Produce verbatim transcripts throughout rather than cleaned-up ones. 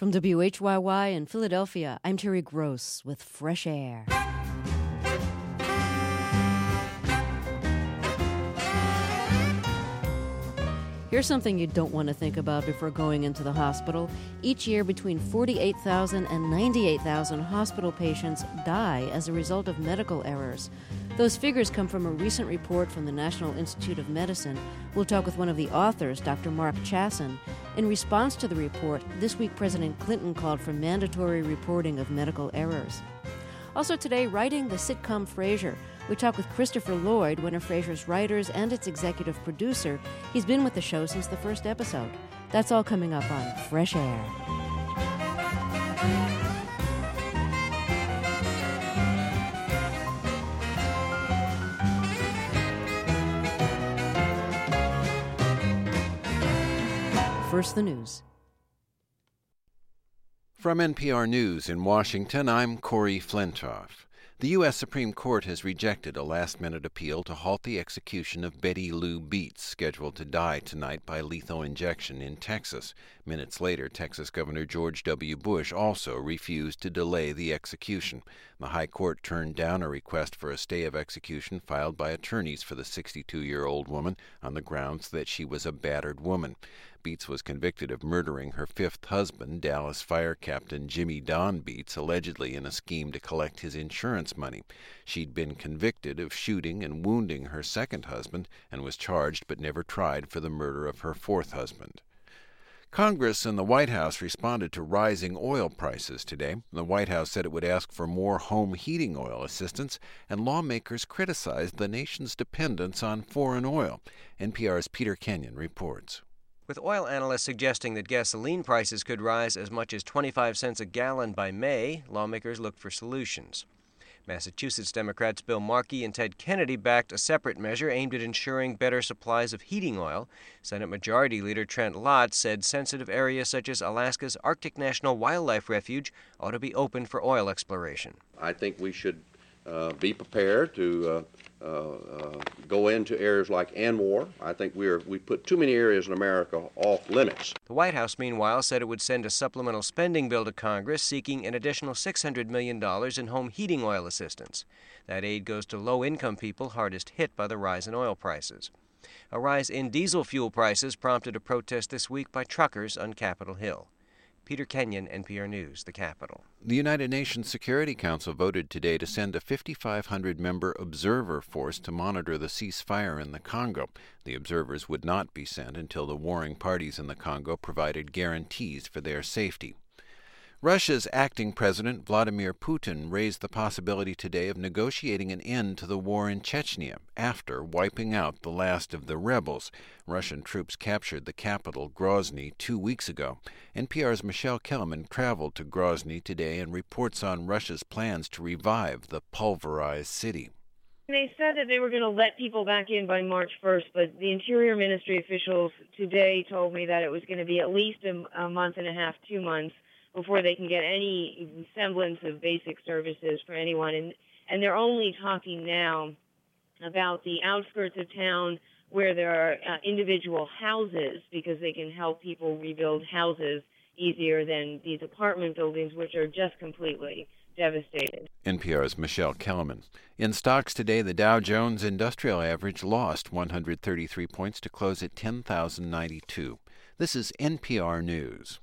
From W H Y Y in Philadelphia, I'm Terry Gross with Fresh Air. Here's something you don't want to think about before going into the hospital. Each year, between forty-eight thousand and ninety-eight thousand hospital patients die as a result of medical errors. Those figures come from a recent report from the National Institute of Medicine. We'll talk with one of the authors, Doctor Mark Chasin. In response to the report, this week President Clinton called for mandatory reporting of medical errors. Also today, writing the sitcom Frasier. We talk with Christopher Lloyd, one of Frasier's writers and its executive producer. He's been with the show since the first episode. That's all coming up on Fresh Air. First, the news. From N P R News in Washington, I'm Corey Flintoff. The U S Supreme Court has rejected a last-minute appeal to halt the execution of Betty Lou Beets, scheduled to die tonight by lethal injection in Texas. Minutes later, Texas Governor George W. Bush also refused to delay the execution. The High Court turned down a request for a stay of execution filed by attorneys for the sixty-two-year-old woman on the grounds that she was a battered woman. Beets was convicted of murdering her fifth husband, Dallas Fire Captain Jimmy Don Beets, allegedly in a scheme to collect his insurance money. She'd been convicted of shooting and wounding her second husband and was charged but never tried for the murder of her fourth husband. Congress and the White House responded to rising oil prices today. The White House said it would ask for more home heating oil assistance, and lawmakers criticized the nation's dependence on foreign oil. N P R's Peter Kenyon reports. With oil analysts suggesting that gasoline prices could rise as much as twenty-five cents a gallon by May, lawmakers looked for solutions. Massachusetts Democrats Bill Markey and Ted Kennedy backed a separate measure aimed at ensuring better supplies of heating oil. Senate Majority Leader Trent Lott said sensitive areas such as Alaska's Arctic National Wildlife Refuge ought to be open for oil exploration. I think we should uh, be prepared to uh, uh, uh, go into areas like ANWR. I think we are we put too many areas in America off limits. The White House, meanwhile, said it would send a supplemental spending bill to Congress seeking an additional six hundred million dollars in home heating oil assistance. That aid goes to low-income people hardest hit by the rise in oil prices. A rise in diesel fuel prices prompted a protest this week by truckers on Capitol Hill. Peter Kenyon, N P R News, the Capitol. The United Nations Security Council voted today to send a fifty-five hundred member observer force to monitor the ceasefire in the Congo. The observers would not be sent until the warring parties in the Congo provided guarantees for their safety. Russia's acting president, Vladimir Putin, raised the possibility today of negotiating an end to the war in Chechnya after wiping out the last of the rebels. Russian troops captured the capital, Grozny, two weeks ago. N P R's Michelle Kellerman traveled to Grozny today and reports on Russia's plans to revive the pulverized city. They said that they were going to let people back in by March first, but the Interior Ministry officials today told me that it was going to be at least a, a month and a half, two months, before they can get any semblance of basic services for anyone. And, and they're only talking now about the outskirts of town where there are uh, individual houses, because they can help people rebuild houses easier than these apartment buildings, which are just completely devastated. N P R's Michelle Kellerman. In stocks today, the Dow Jones Industrial Average lost one hundred thirty-three points to close at ten thousand ninety-two. This is N P R News.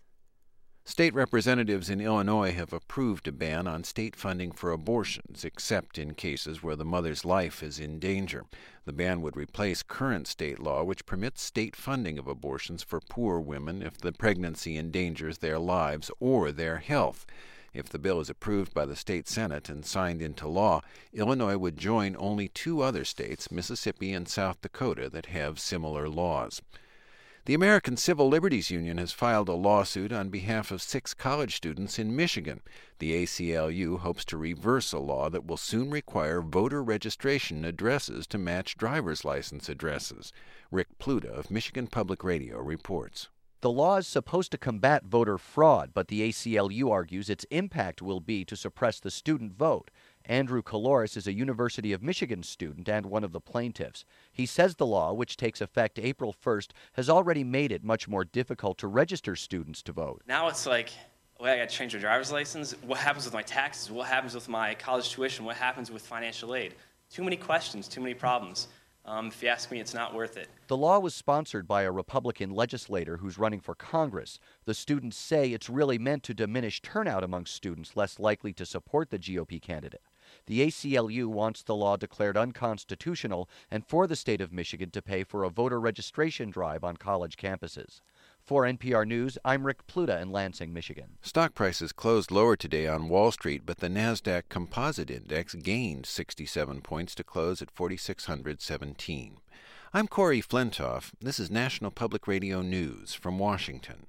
State representatives in Illinois have approved a ban on state funding for abortions, except in cases where the mother's life is in danger. The ban would replace current state law, which permits state funding of abortions for poor women if the pregnancy endangers their lives or their health. If the bill is approved by the state Senate and signed into law, Illinois would join only two other states, Mississippi and South Dakota, that have similar laws. The American Civil Liberties Union has filed a lawsuit on behalf of six college students in Michigan. The A C L U hopes to reverse a law that will soon require voter registration addresses to match driver's license addresses. Rick Pluta of Michigan Public Radio reports. The law is supposed to combat voter fraud, but the A C L U argues its impact will be to suppress the student vote. Andrew Caloris is a University of Michigan student and one of the plaintiffs. He says the law, which takes effect April first, has already made it much more difficult to register students to vote. Now it's like, well, I got to change my driver's license. What happens with my taxes? What happens with my college tuition? What happens with financial aid? Too many questions, too many problems. Um, if you ask me, it's not worth it. The law was sponsored by a Republican legislator who's running for Congress. The students say it's really meant to diminish turnout among students less likely to support the G O P candidate. The A C L U wants the law declared unconstitutional and for the state of Michigan to pay for a voter registration drive on college campuses. For N P R News, I'm Rick Pluta in Lansing, Michigan. Stock prices closed lower today on Wall Street, but the NASDAQ Composite Index gained sixty-seven points to close at forty-six hundred seventeen. I'm Corey Flintoff. This is National Public Radio News from Washington.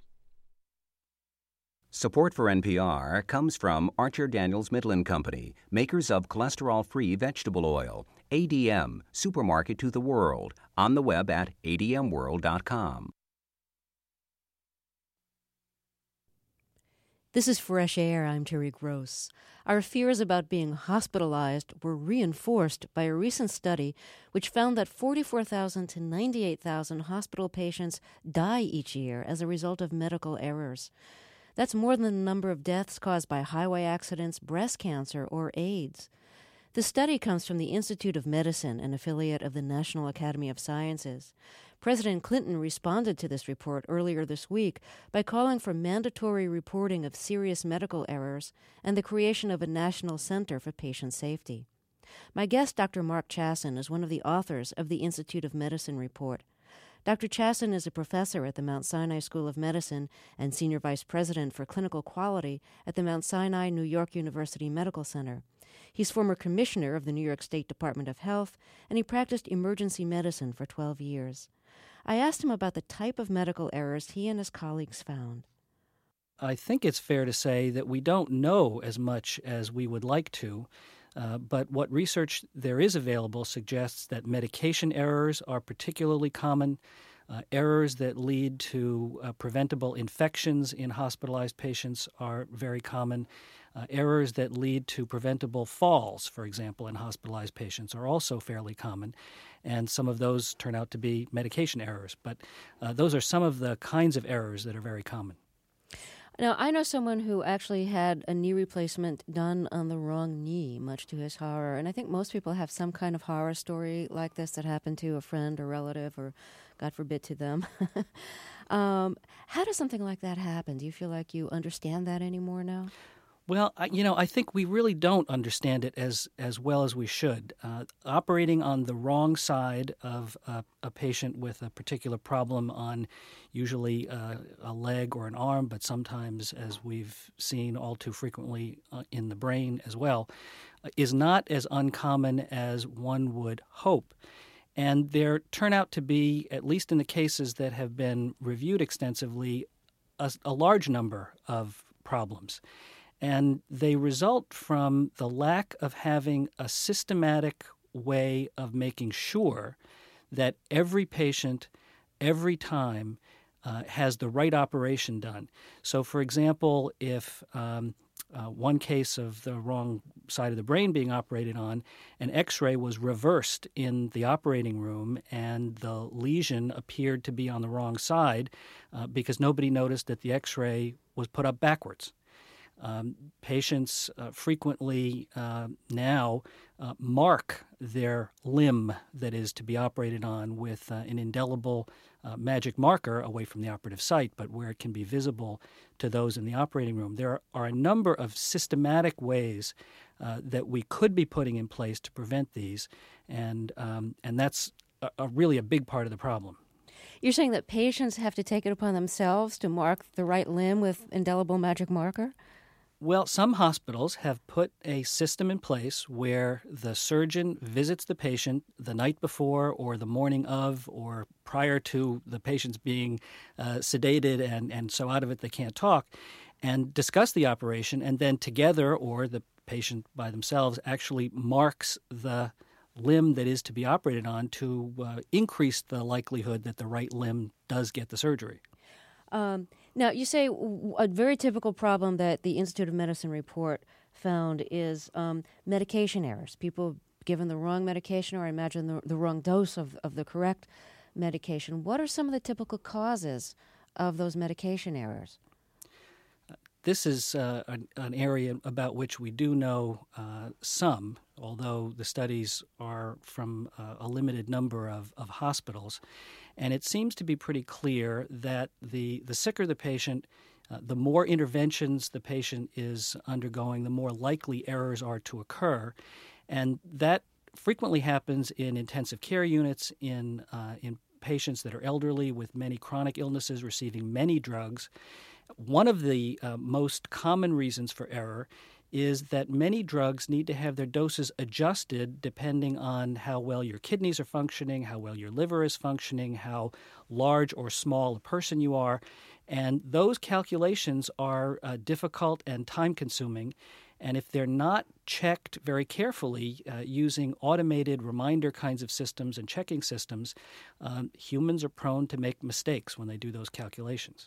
Support for N P R comes from Archer Daniels Midland Company, makers of cholesterol-free vegetable oil. A D M, supermarket to the world, on the web at A D M world dot com. This is Fresh Air. I'm Terry Gross. Our fears about being hospitalized were reinforced by a recent study which found that forty-four thousand to ninety-eight thousand hospital patients die each year as a result of medical errors. That's more than the number of deaths caused by highway accidents, breast cancer, or AIDS. The study comes from the Institute of Medicine, an affiliate of the National Academy of Sciences. President Clinton responded to this report earlier this week by calling for mandatory reporting of serious medical errors and the creation of a national center for patient safety. My guest, Doctor Mark Chasin, is one of the authors of the Institute of Medicine report. Doctor Chasin is a professor at the Mount Sinai School of Medicine and senior vice president for clinical quality at the Mount Sinai New York University Medical Center. He's former commissioner of the New York State Department of Health, and he practiced emergency medicine for twelve years. I asked him about the type of medical errors he and his colleagues found. I think it's fair to say that we don't know as much as we would like to, uh, but what research there is available suggests that medication errors are particularly common. Uh, errors that lead to uh, preventable infections in hospitalized patients are very common. Uh, errors that lead to preventable falls, for example, in hospitalized patients are also fairly common, and some of those turn out to be medication errors. But uh, those are some of the kinds of errors that are very common. Now, I know someone who actually had a knee replacement done on the wrong knee, much to his horror. And I think most people have some kind of horror story like this that happened to a friend or relative or, God forbid, to them. um, how does something like that happen? Do you feel like you understand that anymore now? Well, I, you know, I think we really don't understand it as, as well as we should. Uh, operating on the wrong side of a, a patient with a particular problem on usually uh, a leg or an arm, but sometimes, as we've seen all too frequently uh, in the brain as well, uh, is not as uncommon as one would hope. And there turn out to be, at least in the cases that have been reviewed extensively, a, a large number of problems. And they result from the lack of having a systematic way of making sure that every patient, every time, uh, has the right operation done. So, for example, if um, uh, one case of the wrong side of the brain being operated on, an X-ray was reversed in the operating room and the lesion appeared to be on the wrong side uh, because nobody noticed that the X-ray was put up backwards. Um, patients uh, frequently uh, now uh, mark their limb that is to be operated on with uh, an indelible uh, magic marker away from the operative site, but where it can be visible to those in the operating room. There are a number of systematic ways uh, that we could be putting in place to prevent these, and um, and that's a, a really a big part of the problem. You're saying that patients have to take it upon themselves to mark the right limb with indelible magic marker? Well, some hospitals have put a system in place where the surgeon visits the patient the night before or the morning of or prior to the patient's being uh, sedated and, and so out of it they can't talk, and discuss the operation, and then together or the patient by themselves actually marks the limb that is to be operated on to uh, increase the likelihood that the right limb does get the surgery. Um, now, you say a very typical problem that the Institute of Medicine report found is um, medication errors. People given the wrong medication, or I imagine the, the wrong dose of, of the correct medication. What are some of the typical causes of those medication errors? This is uh, an, an area about which we do know uh, some, although the studies are from uh, a limited number of, of hospitals. And it seems to be pretty clear that the, the sicker the patient, uh, the more interventions the patient is undergoing, the more likely errors are to occur. And that frequently happens in intensive care units, in uh, in patients that are elderly with many chronic illnesses receiving many drugs. One of the uh, most common reasons for error is that many drugs need to have their doses adjusted depending on how well your kidneys are functioning, how well your liver is functioning, how large or small a person you are. And those calculations are uh, difficult and time-consuming. And if they're not checked very carefully uh, using automated reminder kinds of systems and checking systems, um, humans are prone to make mistakes when they do those calculations.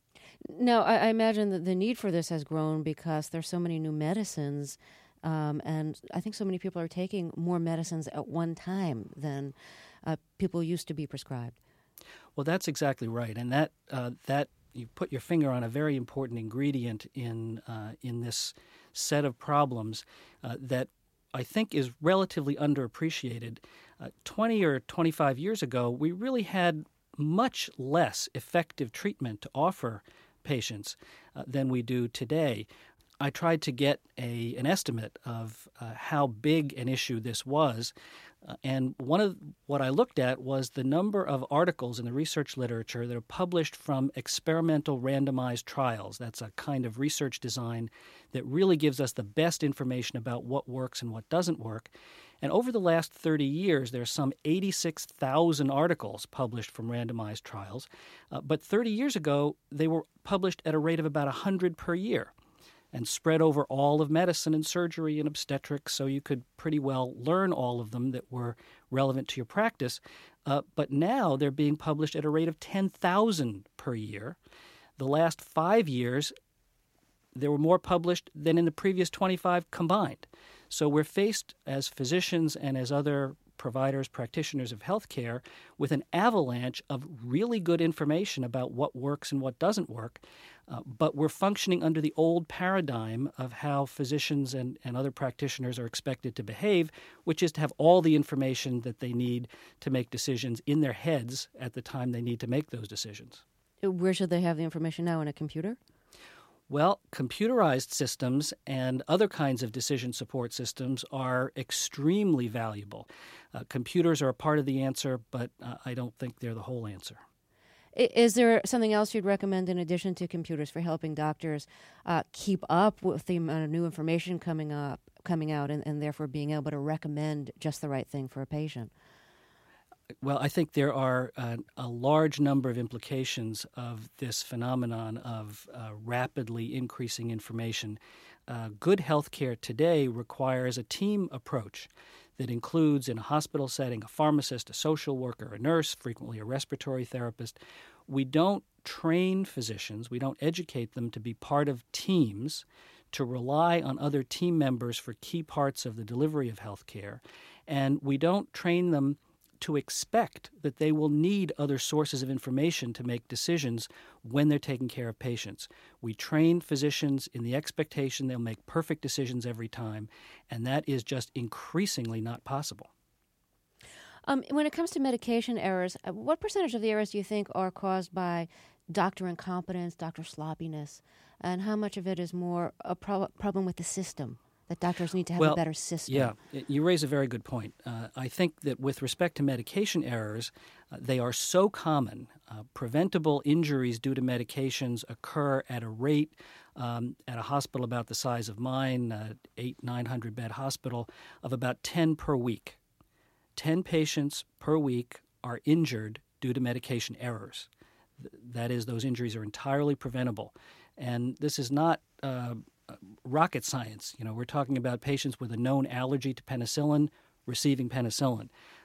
Now, I, I imagine that the need for this has grown because there's so many new medicines, um, and I think so many people are taking more medicines at one time than uh, people used to be prescribed. Well, that's exactly right, and that uh, that you put your finger on a very important ingredient in uh, in this set of problems uh, that I think is relatively underappreciated. Uh, twenty or twenty-five years ago, we really had much less effective treatment to offer patients uh, than we do today. I tried to get a an estimate of uh, how big an issue this was, uh, and one of what I looked at was the number of articles in the research literature that are published from experimental randomized trials. That's a kind of research design that really gives us the best information about what works and what doesn't work. And over the last thirty years, there are some eighty-six thousand articles published from randomized trials. Uh, but thirty years ago, they were published at a rate of about one hundred per year and spread over all of medicine and surgery and obstetrics, so you could pretty well learn all of them that were relevant to your practice. Uh, but now they're being published at a rate of ten thousand per year. The last five years, there were more published than in the previous twenty-five combined. So we're faced as physicians and as other providers, practitioners of healthcare, with an avalanche of really good information about what works and what doesn't work. Uh, but we're functioning under the old paradigm of how physicians and, and other practitioners are expected to behave, which is to have all the information that they need to make decisions in their heads at the time they need to make those decisions. Where should they have the information now? In a computer? Well, computerized systems and other kinds of decision support systems are extremely valuable. Uh, computers are a part of the answer, but uh, I don't think they're the whole answer. Is there something else you'd recommend in addition to computers for helping doctors uh, keep up with the amount of new information coming up, coming out, and, and therefore being able to recommend just the right thing for a patient? Well, I think there are uh, a large number of implications of this phenomenon of uh, rapidly increasing information. Uh, good health care today requires a team approach that includes, in a hospital setting, a pharmacist, a social worker, a nurse, frequently a respiratory therapist. We don't train physicians, we don't educate them to be part of teams, to rely on other team members for key parts of the delivery of health care, and we don't train them to expect that they will need other sources of information to make decisions when they're taking care of patients. We train physicians in the expectation they'll make perfect decisions every time, and that is just increasingly not possible. Um, when it comes to medication errors, what percentage of the errors do you think are caused by doctor incompetence, doctor sloppiness, and how much of it is more a pro- problem with the system? That doctors need to have well, a better system. Yeah, you raise a very good point. Uh, I think that with respect to medication errors, uh, they are so common. Uh, preventable injuries due to medications occur at a rate um, at a hospital about the size of mine, uh, eight, nine hundred bed hospital, of about ten per week. Ten patients per week are injured due to medication errors. Th- that is, those injuries are entirely preventable. And this is not uh, rocket science. You know, we're talking about patients with a known allergy to penicillin receiving penicillin.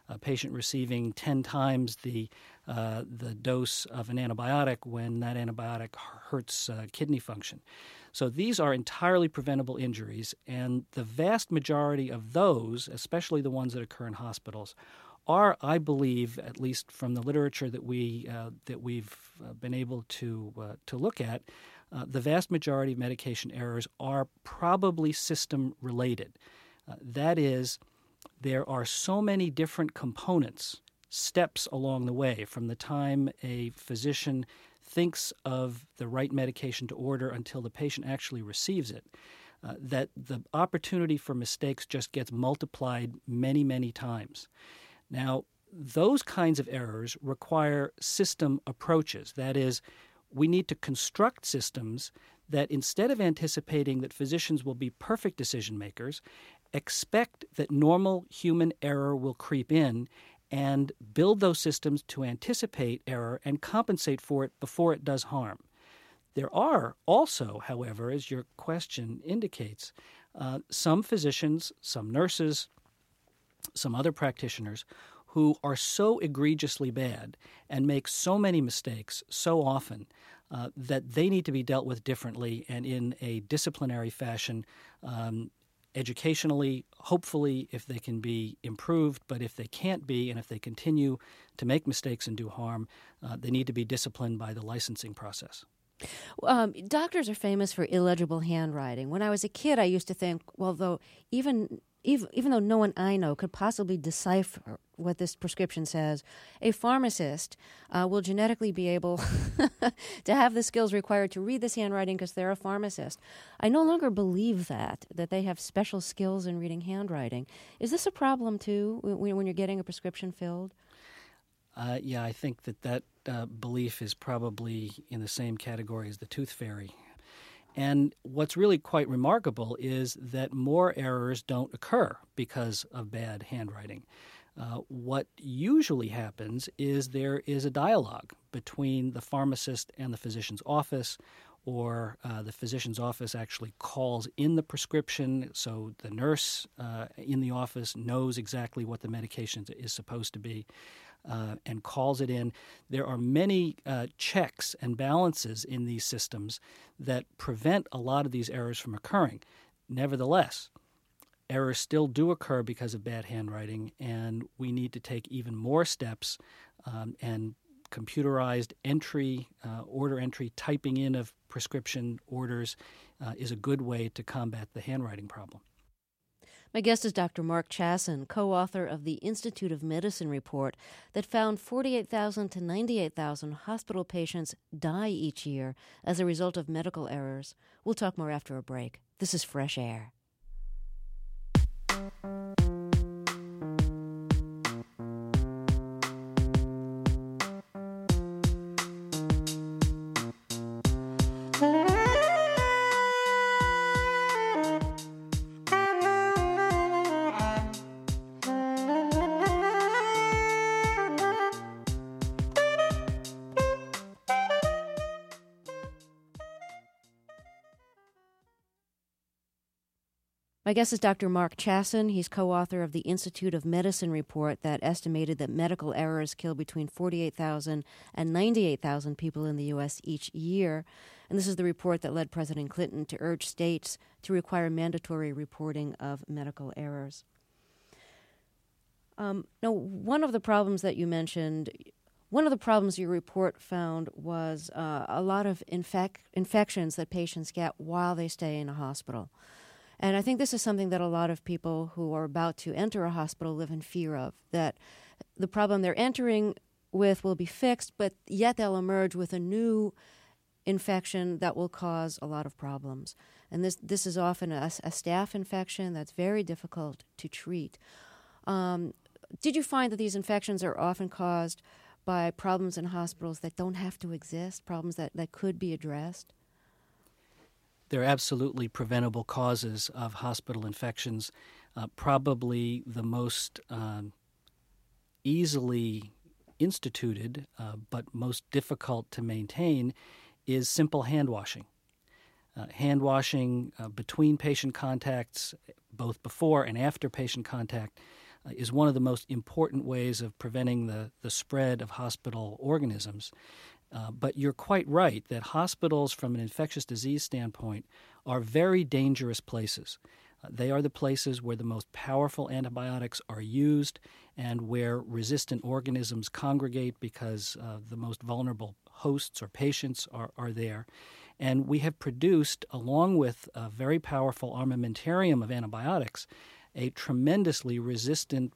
a patient receiving ten times the uh, the dose of an antibiotic when that antibiotic hurts uh, kidney function. So these are entirely preventable injuries, and the vast majority of those, especially the ones that occur in hospitals, are, I believe, at least from the literature that we uh, that we've uh, been able to uh, to look at, uh, the vast majority of medication errors are probably system related. Uh, that is, there are so many different components, steps along the way, from the time a physician thinks of the right medication to order until the patient actually receives it, uh, that the opportunity for mistakes just gets multiplied many, many times. Now, those kinds of errors require system approaches. That is, we need to construct systems that, instead of anticipating that physicians will be perfect decision makers, expect that normal human error will creep in and build those systems to anticipate error and compensate for it before it does harm. There are also, however, as your question indicates, uh, some physicians, some nurses, some other practitioners who are so egregiously bad and make so many mistakes so often uh, that they need to be dealt with differently and in a disciplinary fashion, um, educationally, hopefully, if they can be improved. But if they can't be, and if they continue to make mistakes and do harm, uh, they need to be disciplined by the licensing process. Um, doctors are famous for illegible handwriting. When I was a kid, I used to think, well, though even even, even though no one I know could possibly decipher what this prescription says, a pharmacist uh, will genetically be able to have the skills required to read this handwriting because they're a pharmacist. I no longer believe that, that they have special skills in reading handwriting. Is this a problem, too, when, when you're getting a prescription filled? Uh, yeah, I think that that uh, belief is probably in the same category as the tooth fairy. And what's really quite remarkable is that more errors don't occur because of bad handwriting. Uh, what usually happens is there is a dialogue between the pharmacist and the physician's office, or uh, the physician's office actually calls in the prescription, so the nurse uh, in the office knows exactly what the medication is supposed to be. Uh, and calls it in. There are many uh, checks and balances in these systems that prevent a lot of these errors from occurring. Nevertheless, errors still do occur because of bad handwriting, and we need to take even more steps, um, and computerized entry, uh, order entry, typing in of prescription orders uh, is a good way to combat the handwriting problem. My guest is Doctor Mark Chasin, co-author of the Institute of Medicine report that found forty-eight thousand to ninety-eight thousand hospital patients die each year as a result of medical errors. We'll talk more after a break. This is Fresh Air. My guest is Doctor Mark Chasin. He's co-author of the Institute of Medicine report that estimated that medical errors kill between forty-eight thousand and ninety-eight thousand people in the U S each year. And this is the report that led President Clinton to urge states to require mandatory reporting of medical errors. Um, now, one of the problems that you mentioned, one of the problems your report found was uh, a lot of infec- infections that patients get while they stay in a hospital. And I think this is something that a lot of people who are about to enter a hospital live in fear of, that the problem they're entering with will be fixed, but yet they'll emerge with a new infection that will cause a lot of problems. And this this is often a, a staph infection that's very difficult to treat. Um, did you find that these infections are often caused by problems in hospitals that don't have to exist, problems that, that could be addressed? They're absolutely preventable causes of hospital infections. Uh, probably the most um, easily instituted uh, but most difficult to maintain is simple hand washing. Uh, hand washing uh, between patient contacts, both before and after patient contact, uh, is one of the most important ways of preventing the, the spread of hospital organisms. Uh, but you're quite right that hospitals, from an infectious disease standpoint, are very dangerous places. Uh, they are the places where the most powerful antibiotics are used and where resistant organisms congregate because uh, the most vulnerable hosts or patients are, are there. And we have produced, along with a very powerful armamentarium of antibiotics, a tremendously resistant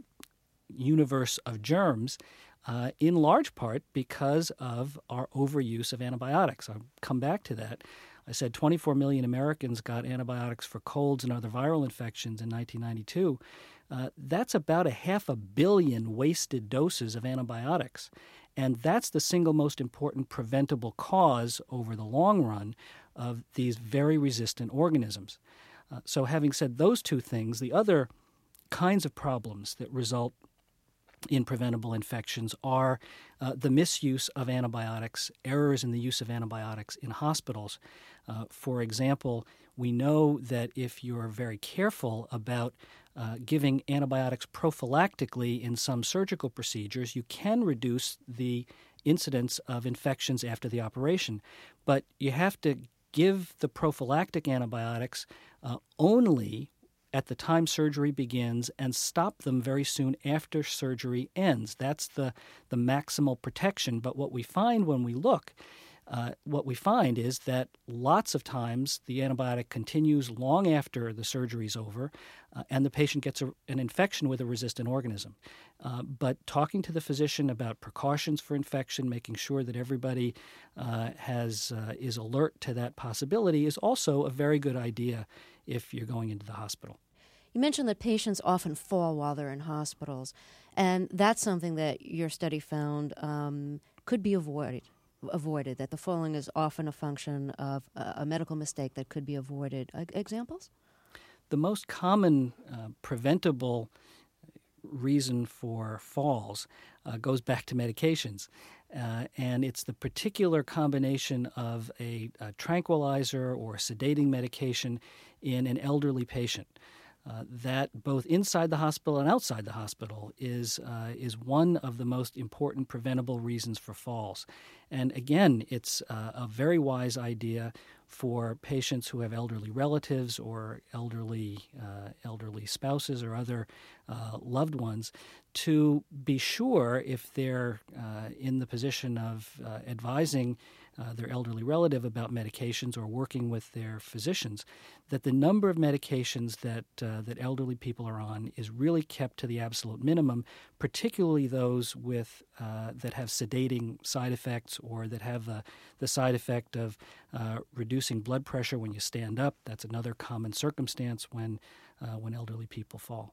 universe of germs, uh, in large part because of our overuse of antibiotics. I'll come back to that. I said twenty-four million Americans got antibiotics for colds and other viral infections in nineteen ninety-two. Uh, that's about a half a billion wasted doses of antibiotics. And that's the single most important preventable cause over the long run of these very resistant organisms. Uh, so having said those two things, the other kinds of problems that result in preventable infections are uh, the misuse of antibiotics, errors in the use of antibiotics in hospitals. Uh, for example, we know that if you're very careful about uh, giving antibiotics prophylactically in some surgical procedures, you can reduce the incidence of infections after the operation. But you have to give the prophylactic antibiotics uh, only at the time surgery begins and stop them very soon after surgery ends. That's the, the maximal protection. But what we find when we look, uh, what we find is that lots of times the antibiotic continues long after the surgery's over, uh, and the patient gets a, an infection with a resistant organism. Uh, but talking to the physician about precautions for infection, making sure that everybody uh, has uh, is alert to that possibility is also a very good idea if you're going into the hospital. You mentioned that patients often fall while they're in hospitals, and that's something that your study found um, could be avoided, avoided, that the falling is often a function of a, a medical mistake that could be avoided. Uh, examples? The most common uh, preventable reason for falls uh, goes back to medications. Uh, and it's the particular combination of a, a tranquilizer or sedating medication in an elderly patient. Uh, that both inside the hospital and outside the hospital is uh, is one of the most important preventable reasons for falls. And again, it's uh, a very wise idea for patients who have elderly relatives or elderly uh, elderly spouses or other uh, loved ones to be sure, if they're uh, in the position of uh, advising uh, their elderly relative about medications or working with their physicians, that the number of medications that uh, that elderly people are on is really kept to the absolute minimum, particularly those with uh, that have sedating side effects or that have the, the side effect of uh, reducing blood pressure when you stand up. That's another common circumstance when uh, when elderly people fall.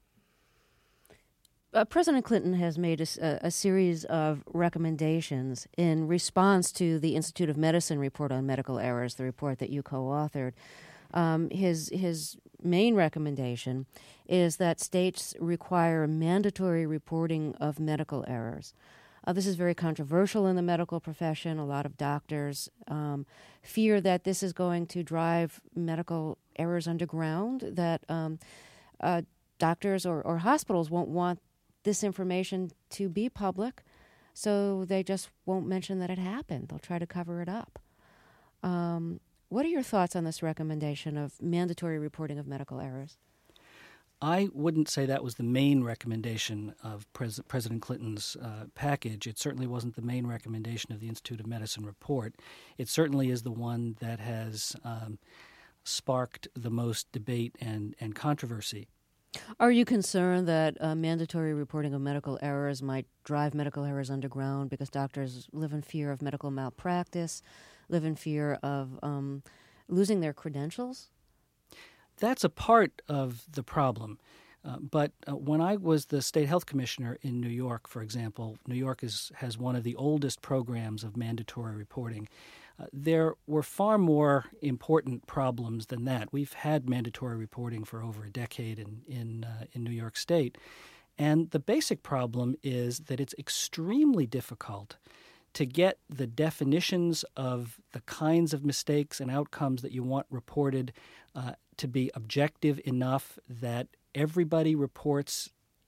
Uh, President Clinton has made a, a series of recommendations in response to the Institute of Medicine report on medical errors, the report that you co-authored. Um, his his main recommendation is that states require mandatory reporting of medical errors. Uh, this is very controversial in the medical profession. A lot of doctors um, fear that this is going to drive medical errors underground, that um, uh, doctors or, or hospitals won't want this information to be public, so they just won't mention that it happened. They'll try to cover it up. Um, what are your thoughts on this recommendation of mandatory reporting of medical errors? I wouldn't say that was the main recommendation of Pres- President Clinton's uh, package. It certainly wasn't the main recommendation of the Institute of Medicine report. It certainly is the one that has um, sparked the most debate and, and controversy. Are you concerned that uh, mandatory reporting of medical errors might drive medical errors underground because doctors live in fear of medical malpractice, live in fear of um, losing their credentials? That's a part of the problem. Uh, but uh, when I was the state health commissioner in New York, for example, New York is, has one of the oldest programs of mandatory reporting. Uh, there were far more important problems than that. We've had mandatory reporting for over a decade in in, uh, in New York State. And the basic problem is that it's extremely difficult to get the definitions of the kinds of mistakes and outcomes that you want reported uh, to be objective enough that everybody reports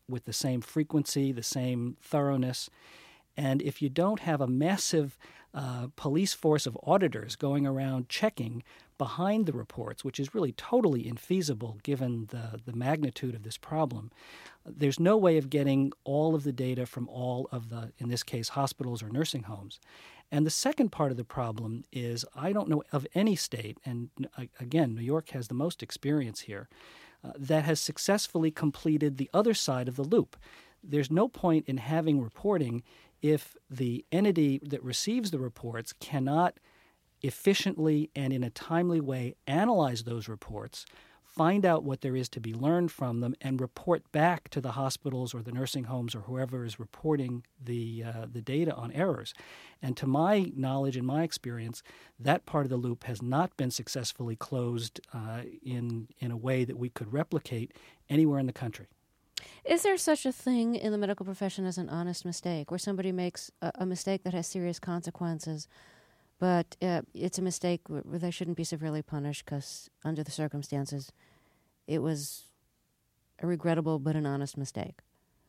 with the same frequency, the same thoroughness. And if you don't have a massive uh, police force of auditors going around checking behind the reports, which is really totally infeasible given the, the magnitude of this problem, there's no way of getting all of the data from all of the, in this case, hospitals or nursing homes. And the second part of the problem is I don't know of any state, and again, New York has the most experience here, uh, that has successfully completed the other side of the loop. There's no point in having reporting if the entity that receives the reports cannot efficiently and in a timely way analyze those reports, find out what there is to be learned from them, and report back to the hospitals or the nursing homes or whoever is reporting the uh, the data on errors. And to my knowledge and my experience, that part of the loop has not been successfully closed uh, in in a way that we could replicate anywhere in the country. Is there such a thing in the medical profession as an honest mistake, where somebody makes a, a mistake that has serious consequences, but uh, it's a mistake where, where they shouldn't be severely punished because under the circumstances it was a regrettable but an honest mistake?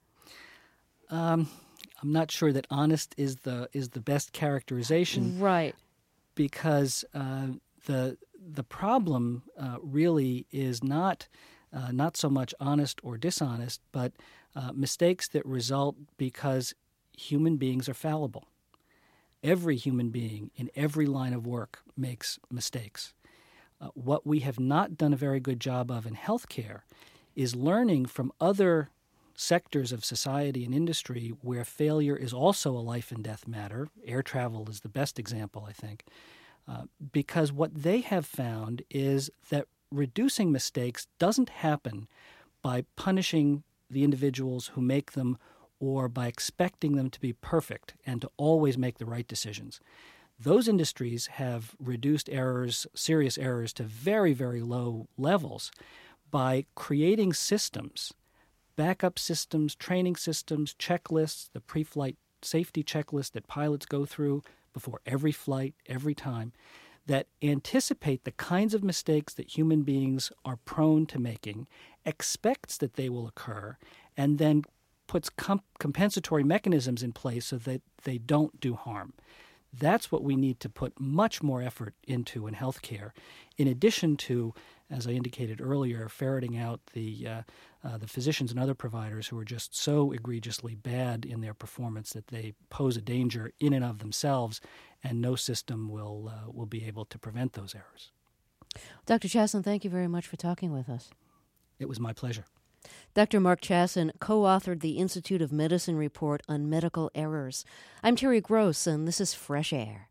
Um, I'm not sure that honest is the is the best characterization. Right. Because uh, the the problem uh, really is not uh, not so much honest or dishonest, but uh, mistakes that result because human beings are fallible. Every human being in every line of work makes mistakes. Uh, what we have not done a very good job of in healthcare is learning from other sectors of society and industry where failure is also a life and death matter. Air travel is the best example, I think, uh, because what they have found is that reducing mistakes doesn't happen by punishing the individuals who make them or by expecting them to be perfect and to always make the right decisions. Those industries have reduced errors, serious errors, to very, very low levels by creating systems, backup systems, training systems, checklists, the pre-flight safety checklist that pilots go through before every flight, every time, that anticipate the kinds of mistakes that human beings are prone to making, expects that they will occur, and then puts comp- compensatory mechanisms in place so that they don't do harm. That's what we need to put much more effort into in healthcare, in addition to, as I indicated earlier, ferreting out the uh, uh, the physicians and other providers who are just so egregiously bad in their performance that they pose a danger in and of themselves, and no system will uh, will be able to prevent those errors. Doctor Chasin, thank you very much for talking with us. It was my pleasure. Doctor Mark Chasin co-authored the Institute of Medicine report on medical errors. I'm Terry Gross, and this is Fresh Air.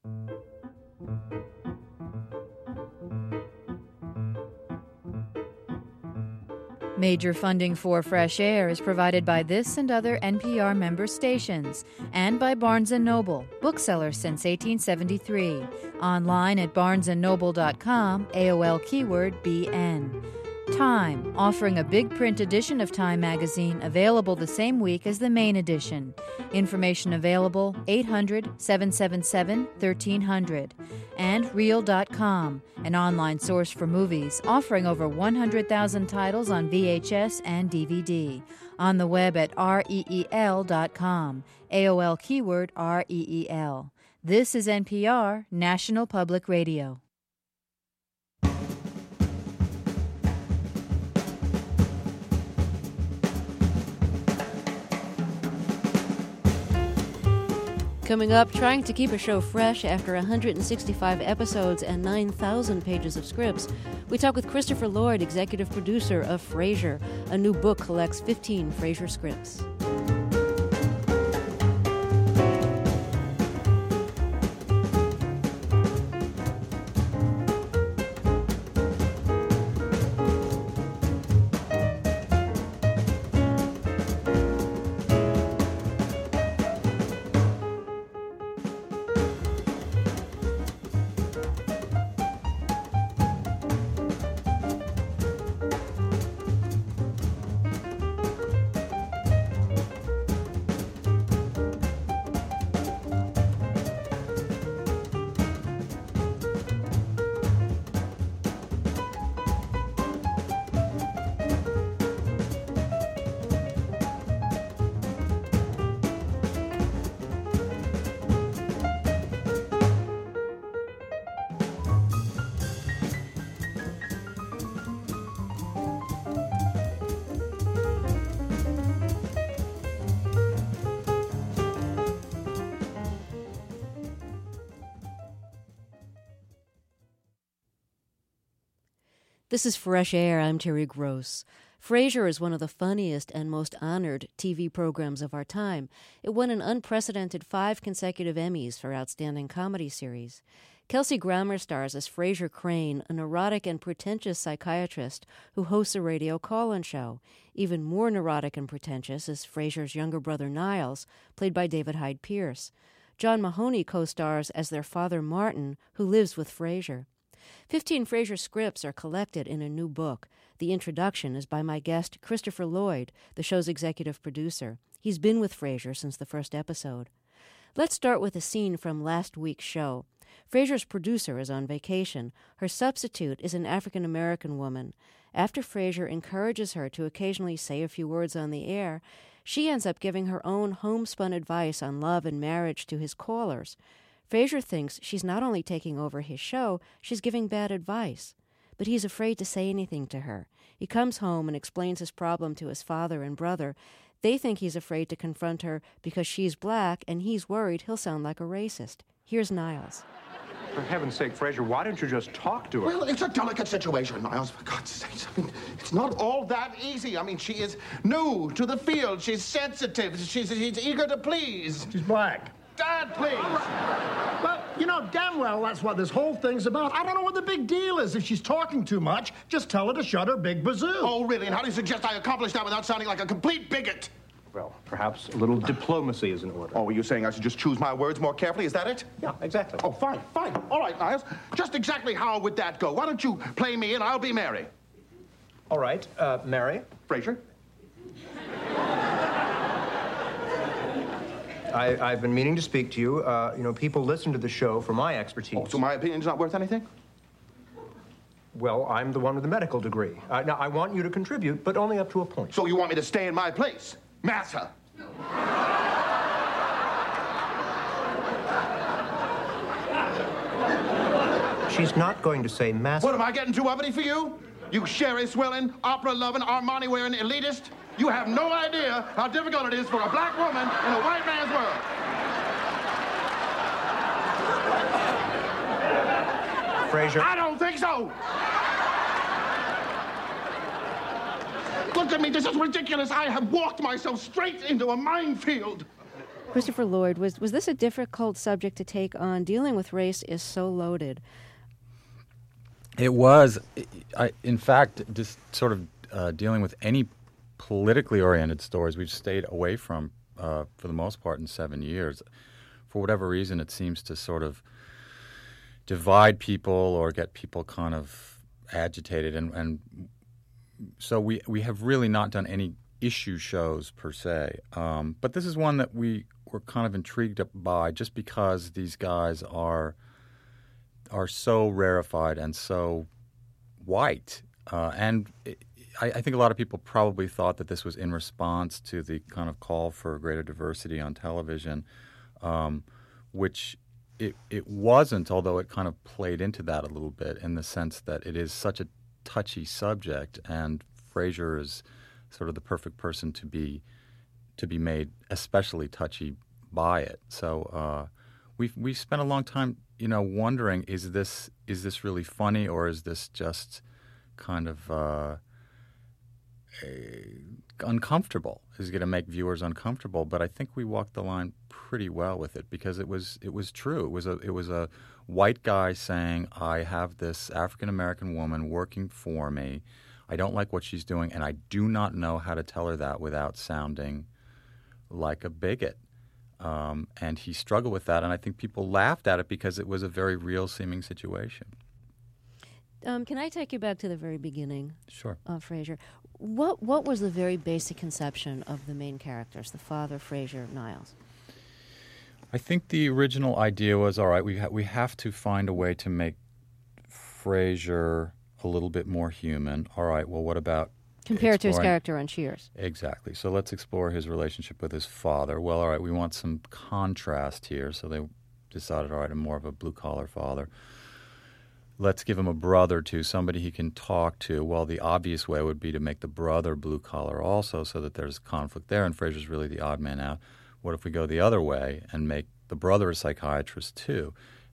Major funding for Fresh Air is provided by this and other N P R member stations and by Barnes and Noble, bookseller since eighteen seventy-three. Online at barnes and noble dot com, A O L keyword B N. Time, offering a big print edition of Time magazine available the same week as the main edition. Information available eight hundred, seven seven seven, thirteen hundred. And Reel dot com, an online source for movies offering over one hundred thousand titles on V H S and D V D. On the web at reel dot com, A O L keyword R E E L. This is N P R, National Public Radio. Coming up, trying to keep a show fresh after one hundred sixty-five episodes and nine thousand pages of scripts, we talk with Christopher Lloyd, executive producer of Frasier. A new book collects fifteen Frasier scripts. This is Fresh Air. I'm Terry Gross. Frasier is one of the funniest and most honored T V programs of our time. It won an unprecedented five consecutive Emmys for Outstanding Comedy Series. Kelsey Grammer stars as Frasier Crane, a neurotic and pretentious psychiatrist who hosts a radio call-in show. Even more neurotic and pretentious is Frasier's younger brother Niles, played by David Hyde Pierce. John Mahoney co-stars as their father Martin, who lives with Frasier. Fifteen Frasier scripts are collected in a new book. The introduction is by my guest, Christopher Lloyd, the show's executive producer. He's been with Frasier since the first episode. Let's start with a scene from last week's show. Frasier's producer is on vacation. Her substitute is an African-American woman. After Frasier encourages her to occasionally say a few words on the air, she ends up giving her own homespun advice on love and marriage to his callers. Frasier thinks she's not only taking over his show, she's giving bad advice. But he's afraid to say anything to her. He comes home and explains his problem to his father and brother. They think he's afraid to confront her because she's black, and he's worried he'll sound like a racist. Here's Niles. For heaven's sake, Frasier, why don't you just talk to her? Well, it's a delicate situation, Niles, for God's sake. I mean, it's not all that easy. I mean, she is new to the field. She's sensitive. She's, she's eager to please. She's black. Dad, please. Right. Well, you know damn well that's what this whole thing's about. I don't know what the big deal is. If she's talking too much, just tell her to shut her big bazoo. Oh, really? And how do you suggest I accomplish that without sounding like a complete bigot? Well, perhaps a little diplomacy is in order. Oh, were you saying I should just choose my words more carefully? Is that it? Yeah, exactly. Oh, fine, fine. All right, Niles. Just exactly how would that go? Why don't you play me and I'll be Mary? All right, uh, Mary. Frasier. I, I've been meaning to speak to you. Uh, you know, people listen to the show for my expertise. Oh, so my opinion's not worth anything? Well, I'm the one with the medical degree. Uh, now, I want you to contribute, but only up to a point. So you want me to stay in my place? Massa. She's not going to say massa. What, am I getting too uppity for you? You sherry-swilling, opera-loving, Armani-wearing elitist? You have no idea how difficult it is for a black woman in a white man's world. Frasier. I don't think so. Look at me, this is ridiculous. I have walked myself straight into a minefield. Christopher Lloyd, was, was this a difficult subject to take on? Dealing with race is so loaded. It was. I, in fact, just sort of uh, dealing with any politically oriented stories we've stayed away from uh, for the most part in seven years. For whatever reason, it seems to sort of divide people or get people kind of agitated. And, and so we, we have really not done any issue shows per se. Um, but this is one that we were kind of intrigued by just because these guys are are so rarefied and so white. Uh, and it, I, I think a lot of people probably thought that this was in response to the kind of call for greater diversity on television, um, which it, it wasn't, although it kind of played into that a little bit in the sense that it is such a touchy subject, and Frasier is sort of the perfect person to be to be made especially touchy by it. So uh, we we spent a long time, you know, wondering is this is this really funny or is this just kind of uh, a, uncomfortable? Is it going to make viewers uncomfortable? But I think we walked the line pretty well with it because it was it was true. It was a it was a white guy saying, I have this African American woman working for me. I don't like what she's doing, and I do not know how to tell her that without sounding like a bigot. Um, and he struggled with that, and I think people laughed at it because it was a very real-seeming situation. Um, can I take you back to the very beginning? Sure. Of Frasier. What what was the very basic conception of the main characters, the father, Frasier, Niles? I think the original idea was, all right, we ha- we have to find a way to make Frasier a little bit more human. All right, well, what about compared to his exploring... character on Cheers? Exactly. So let's explore his relationship with his father. Well, all right, we want some contrast here. So they decided, all right, I'm more of a blue-collar father. Let's give him a brother, too, somebody he can talk to. Well, the obvious way would be to make the brother blue-collar also so that there's conflict there, and Frasier's really the odd man out. What if we go the other way and make the brother a psychiatrist, too?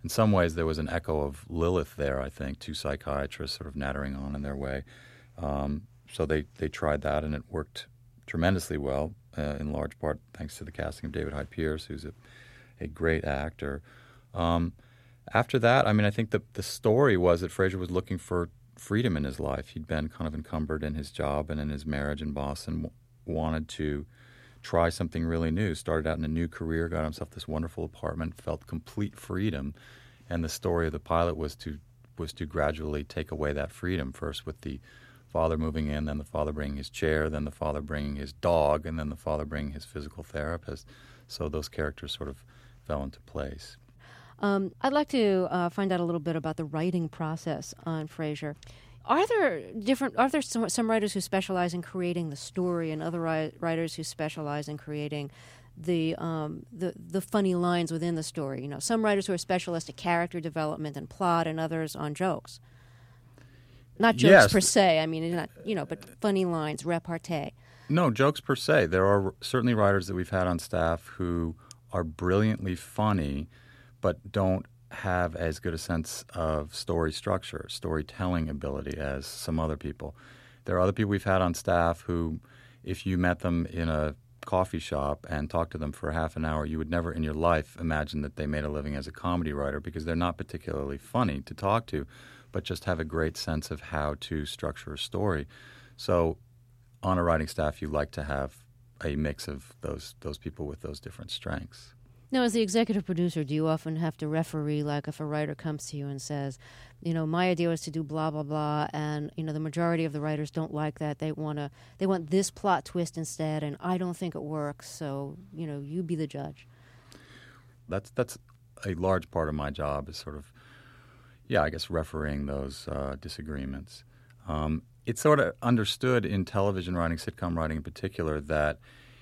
in some ways there was an echo of Lilith there, I think, two psychiatrists sort of nattering on in their way. Um, so they, they tried that, and it worked tremendously well, uh, in large part thanks to the casting of David Hyde Pierce, who's a, a great actor. Um, after that, I mean, I think the, the story was that Frasier was looking for freedom in his life. He'd been kind of encumbered in his job and in his marriage in Boston, w- wanted to try something really new, started out in a new career, got himself this wonderful apartment, felt complete freedom, and the story of the pilot was to was to gradually take away that freedom, first with the father moving in, then the father bringing his chair, then the father bringing his dog, and then the father bringing his physical therapist. So those characters sort of fell into place. Um, I'd like to uh, find out a little bit about the writing process on Frasier. Are there different? Are there some, some writers who specialize in creating the story, and other ri- writers who specialize in creating the um, the the funny lines within the story? You know, some writers who are specialists at character development and plot, and others on jokes. Not jokes yes. per se. I mean, not you know, but funny lines, repartee. No, jokes per se. There are certainly writers that we've had on staff who are brilliantly funny, but don't have as good a sense of story structure, storytelling ability as some other people. There are other people we've had on staff who, if you met them in a coffee shop and talked to them for half an hour, you would never in your life imagine that they made a living as a comedy writer, because they're not particularly funny to talk to, but just have a great sense of how to structure a story. So on a writing staff, you like to have a mix of those those people with those different strengths. Now, as the executive producer, do you often have to referee, like if a writer comes to you and says, you know, my idea was to do blah, blah, blah, and, you know, the majority of the writers don't like that. They want to, they want this plot twist instead, and I don't think it works, so, you know, you be the judge. That's, that's a large part of my job, is sort of, yeah, I guess refereeing those uh, disagreements. Um, it's sort of understood in television writing, sitcom writing in particular, that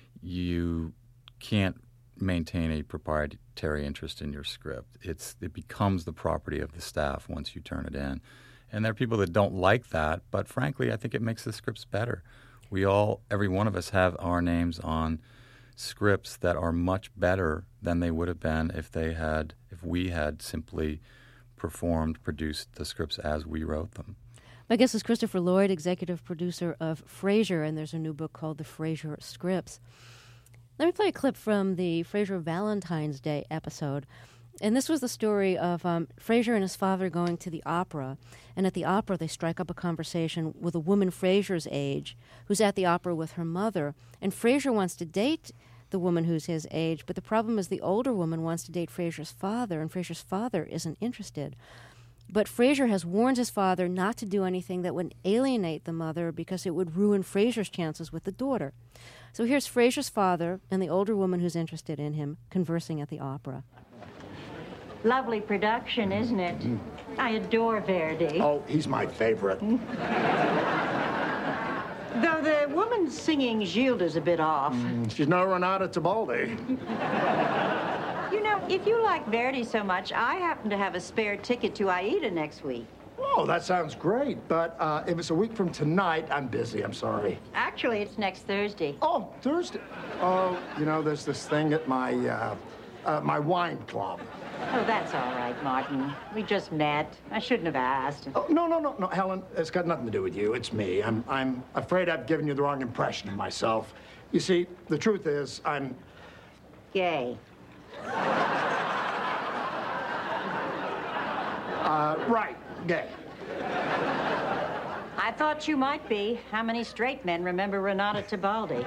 you can't maintain a proprietary interest in your script. It's it becomes the property of the staff once you turn it in. And there are people that don't like that, but frankly, I think it makes the scripts better. We all, every one of us, have our names on scripts that are much better than they would have been if they had, if we had simply performed, produced the scripts as we wrote them. My guest is Christopher Lloyd, executive producer of Frasier, and there's a new book called The Frasier Scripts. Let me play a clip from the Frasier Valentine's Day episode. And this was the story of um, Frasier and his father going to the opera. And at the opera, they strike up a conversation with a woman Frasier's age who's at the opera with her mother. And Frasier wants to date the woman who's his age, but the problem is the older woman wants to date Frasier's father, and Frasier's father isn't interested. But Frasier has warned his father not to do anything that would alienate the mother because it would ruin Frasier's chances with the daughter. So here's Frasier's father and the older woman who's interested in him conversing at the opera. Lovely production, isn't it? Mm. I adore Verdi. Oh, he's my favorite. Though the woman singing Gilda's a bit off. Mm, she's no Renata Tebaldi. You know, if you like Verdi so much, I happen to have a spare ticket to Aida next week. Oh, that sounds great, but uh, if it's a week from tonight, I'm busy, I'm sorry. Actually, it's next Thursday. Oh, Thursday? Oh, you know, there's this thing at my, uh, uh, my wine club. Oh, that's all right, Martin. We just met. I shouldn't have asked. Oh, no, no, no, no, Helen, it's got nothing to do with you. It's me. I'm, I'm afraid I've given you the wrong impression of myself. You see, the truth is, I'm... Gay. Uh, right, gay. I thought you might be. How many straight men remember Renata Tebaldi?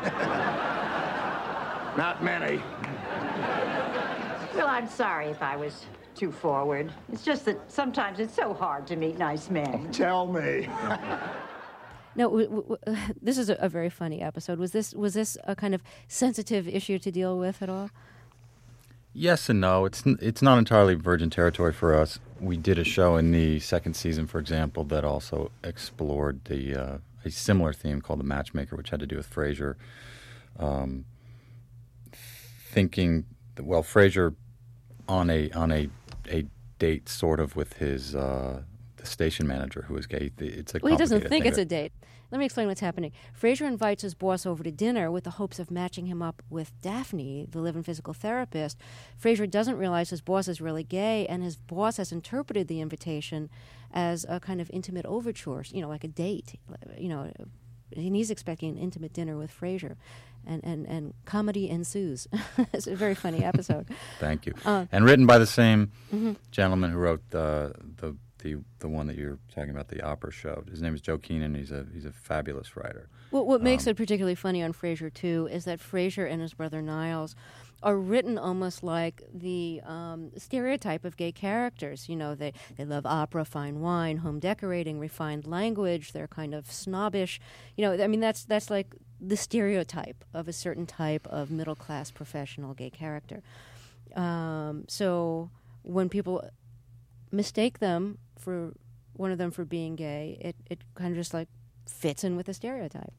Not many. Well, I'm sorry if I was too forward. It's just that sometimes it's so hard to meet nice men. Tell me. No, w- w- this is a, a very funny episode. Was this was this a kind of sensitive issue to deal with at all? Yes and no. It's it's not entirely virgin territory for us. We did a show in the second season, for example, that also explored the uh, a similar theme called The Matchmaker, which had to do with Frasier. Um, thinking, that, well, Frasier on a on a a date sort of with his uh, the station manager who is gay. It's a well, he doesn't think thing. it's a date. Let me explain what's happening. Frasier invites his boss over to dinner with the hopes of matching him up with Daphne, the live-in physical therapist. Frasier doesn't realize his boss is really gay, and his boss has interpreted the invitation as a kind of intimate overture, you know, like a date. You know, and he's expecting an intimate dinner with Frasier. And, and, and comedy ensues. It's a very funny episode. Thank you. Uh, and written by the same mm-hmm. gentleman who wrote the, the the the one that you're talking about, the opera show. His name is Joe Keenan. He's a he's a fabulous writer. Well, what makes um, it particularly funny on Frasier, too, is that Frasier and his brother Niles are written almost like the um, stereotype of gay characters. You know, they, they love opera, fine wine, home decorating, refined language. They're kind of snobbish. You know, I mean, that's that's like the stereotype of a certain type of middle-class professional gay character. Um, so when people mistake them for one of them for being gay, it, it kind of just like fits in with the stereotype.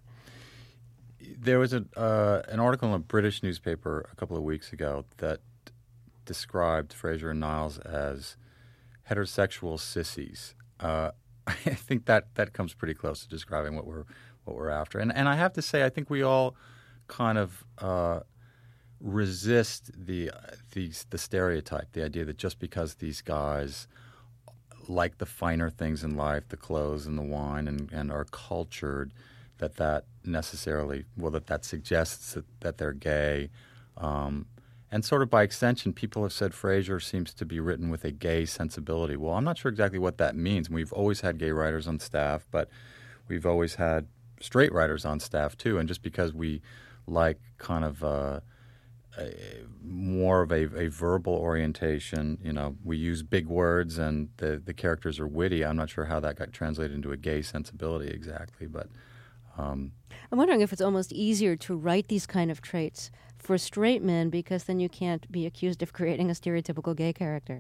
There was a uh, an article in a British newspaper a couple of weeks ago that described Frasier and Niles as heterosexual sissies. Uh, I think that, that comes pretty close to describing what we're what we're after. And and I have to say, I think we all kind of uh, resist the the the stereotype, the idea that just because these guys like the finer things in life, the clothes and the wine, and, and are cultured, that that necessarily, well, that that suggests that, that they're gay. Um, and sort of by extension, people have said Frasier seems to be written with a gay sensibility. Well, I'm not sure exactly what that means. We've always had gay writers on staff, but we've always had straight writers on staff too. And just because we like kind of uh, a, more of a, a verbal orientation, you know, we use big words and the, the characters are witty. I'm not sure how that got translated into a gay sensibility exactly, but... Um, I'm wondering if it's almost easier to write these kind of traits for straight men because then you can't be accused of creating a stereotypical gay character.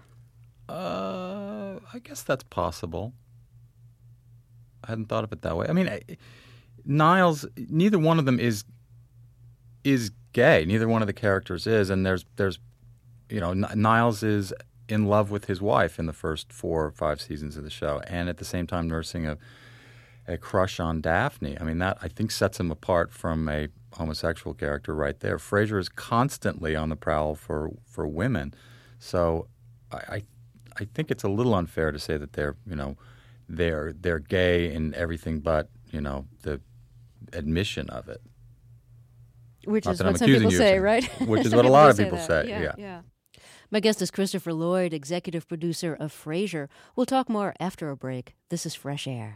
Uh, I guess that's possible. I hadn't thought of it that way. I mean, I, Niles, neither one of them is is gay. Neither one of the characters is, and there's there's, you know, N- Niles is in love with his wife in the first four or five seasons of the show, and at the same time nursing a a crush on Daphne. I mean, that I think sets him apart from a homosexual character right there. Frasier is constantly on the prowl for, for women, so I, I I think it's a little unfair to say that they're you know they're they're gay in everything but you know the admission of it. Which Not is that what I'm some people accusing you say, of right? saying- Which is Some what a lot of say people that. say. Yeah, Yeah. yeah. My guest is Christopher Lloyd, executive producer of Frasier. We'll talk more after a break. This is Fresh Air.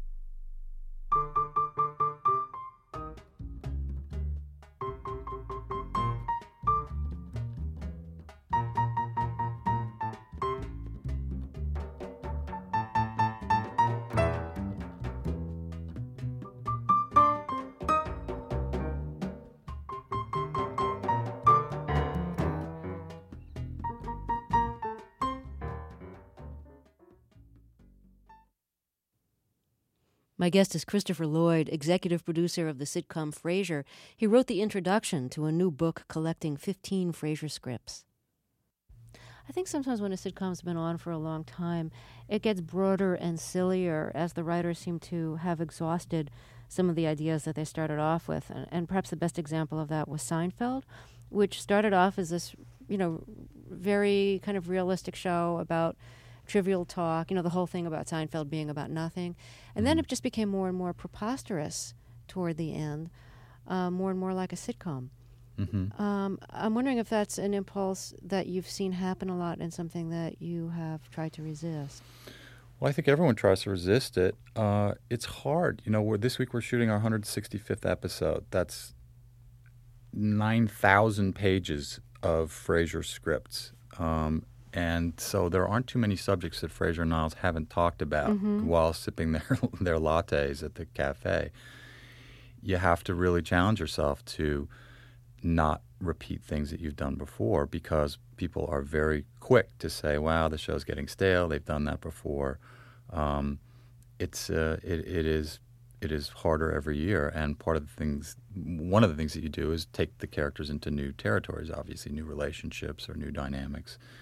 My guest is Christopher Lloyd, executive producer of the sitcom Frasier. He wrote the introduction to a new book collecting fifteen Frasier scripts. I think sometimes when a sitcom's been on for a long time, it gets broader and sillier as the writers seem to have exhausted some of the ideas that they started off with. And, and perhaps the best example of that was Seinfeld, which started off as this, you know, very kind of realistic show about trivial talk, you know, the whole thing about Seinfeld being about nothing. And then it just became more and more preposterous toward the end, uh, more and more like a sitcom. Mm-hmm. Um, I'm wondering if that's an impulse that you've seen happen a lot and something that you have tried to resist. Well, I think everyone tries to resist it. Uh, it's hard. You know, we're, this week we're shooting our one hundred sixty-fifth episode. That's nine thousand pages of Frasier scripts. Um, and so there aren't too many subjects that Frasier and Niles haven't talked about Mm-hmm. while sipping their, their lattes at the cafe. You have to really challenge yourself to not repeat things that you've done before because people are very quick to say, wow, the show's getting stale. They've done that before. Um, it's uh, it, it is it is harder every year. And part of the things, one of the things that you do is take the characters into new territories, obviously new relationships or new dynamics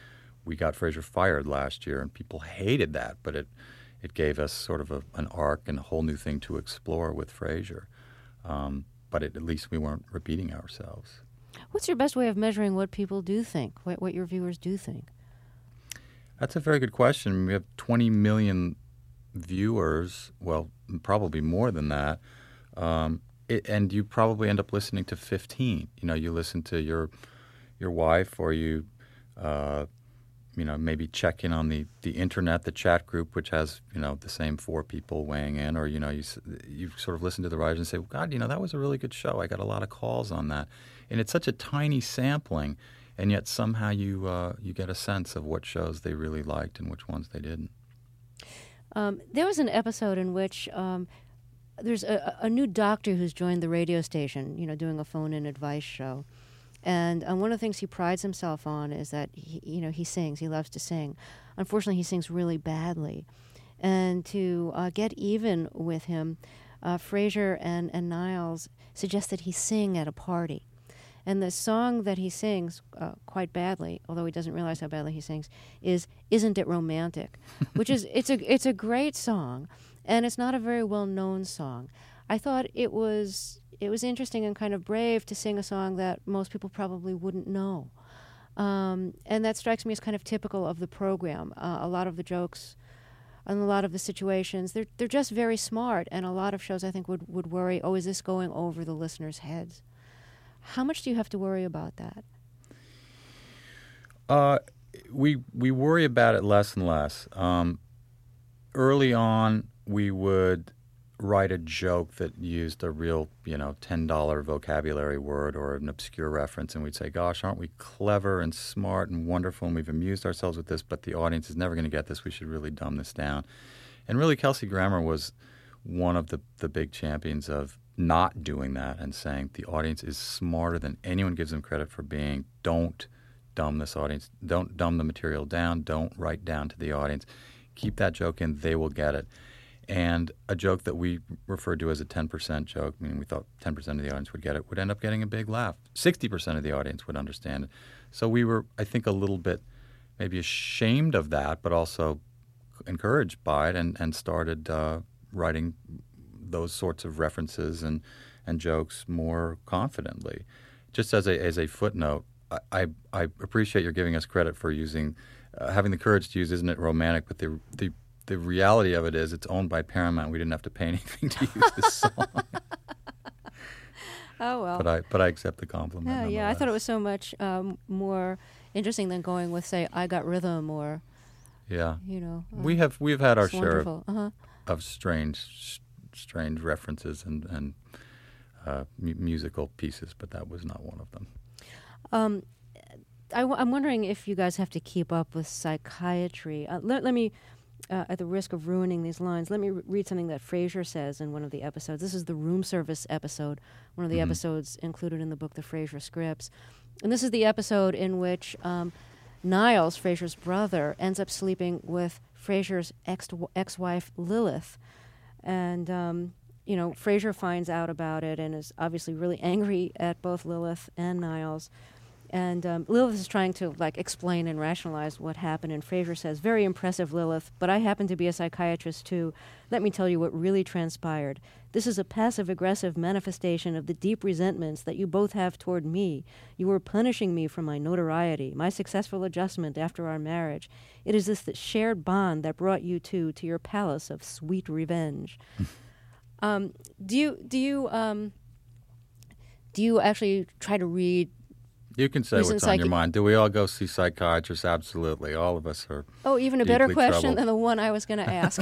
we got Frasier fired last year, and people hated that, but it it gave us sort of a, an arc and a whole new thing to explore with Frasier. Um, but it, at least we weren't repeating ourselves. What's your best way of measuring what people do think, what, what your viewers do think? That's a very good question. We have twenty million viewers, well, probably more than that, um, it, and you probably end up listening to fifteen. You know, you listen to your your wife, or you, uh, you know, maybe check in on the, the internet, the chat group, which has, you know, the same four people weighing in, or, you know, you you sort of listen to the writers and say, well, God, you know, that was a really good show. I got a lot of calls on that. And it's such a tiny sampling, and yet somehow you uh, you get a sense of what shows they really liked and which ones they didn't. Um, there was an episode in which um, there's a, a new doctor who's joined the radio station, you know, doing a phone-in advice show. And um, one of the things he prides himself on is that, he, you know, he sings. He loves to sing. Unfortunately, he sings really badly. And to uh, get even with him, uh, Frasier and, and Niles suggest that he sing at a party. And the song that he sings uh, quite badly, although he doesn't realize how badly he sings, is "Isn't It Romantic?" which is it's a it's a great song, and it's not a very well known song. I thought it was it was interesting and kind of brave to sing a song that most people probably wouldn't know, um, and that strikes me as kind of typical of the program. Uh, a lot of the jokes and a lot of the situations, they're they're just very smart, and a lot of shows I think would would worry, oh, is this going over the listeners' heads? How much do you have to worry about that? Uh, we we worry about it less and less. Um, early on, we would write a joke that used a real, you know, ten dollar vocabulary word or an obscure reference, and we'd say, gosh, aren't we clever and smart and wonderful, and we've amused ourselves with this, but the audience is never going to get this. We should really dumb this down. And really, Kelsey Grammer was one of the, the big champions of not doing that and saying the audience is smarter than anyone gives them credit for being. Don't dumb this audience. Don't dumb the material down. Don't write down to the audience. Keep that joke in. They will get it. And a joke that we referred to as a ten percent joke, meaning we thought ten percent of the audience would get it, would end up getting a big laugh. sixty percent of the audience would understand it. So we were, I think, a little bit maybe ashamed of that, but also encouraged by it, and, and started uh, writing those sorts of references and, and jokes more confidently. Just as a as a footnote, I, I, I appreciate your giving us credit for using, uh, having the courage to use "Isn't It Romantic?" But the the the reality of it is it's owned by Paramount. We didn't have to pay anything to use this song. Oh, well. But I but I accept the compliment. Yeah, yeah. I thought it was so much um, more interesting than going with, say, "I Got Rhythm" or, yeah, you know. Uh, we have we've had our it's share of, uh-huh. of strange strange references and and uh, mu- musical pieces, but that was not one of them. Um, I w- I'm wondering if you guys have to keep up with psychiatry. Uh, let, let me. Uh, at the risk of ruining these lines, let me re- read something that Frasier says in one of the episodes. This is the room service episode, one of the mm-hmm. episodes included in the book, The Frasier Scripts. And this is the episode in which um, Niles, Frasier's brother, ends up sleeping with Frasier's ex- ex-wife, Lilith. And, um, you know, Frasier finds out about it and is obviously really angry at both Lilith and Niles. And um, Lilith is trying to, like, explain and rationalize what happened. And Frasier says, "Very impressive, Lilith, but I happen to be a psychiatrist, too. Let me tell you what really transpired. This is a passive-aggressive manifestation of the deep resentments that you both have toward me. You were punishing me for my notoriety, my successful adjustment after our marriage. It is this shared bond that brought you two to your palace of sweet revenge." um, do you do you um, do you actually try to read? You can say what's on your mind. Do we all go see psychiatrists? Absolutely. All of us are. Oh, even a better question troubled. than the one I was going to ask.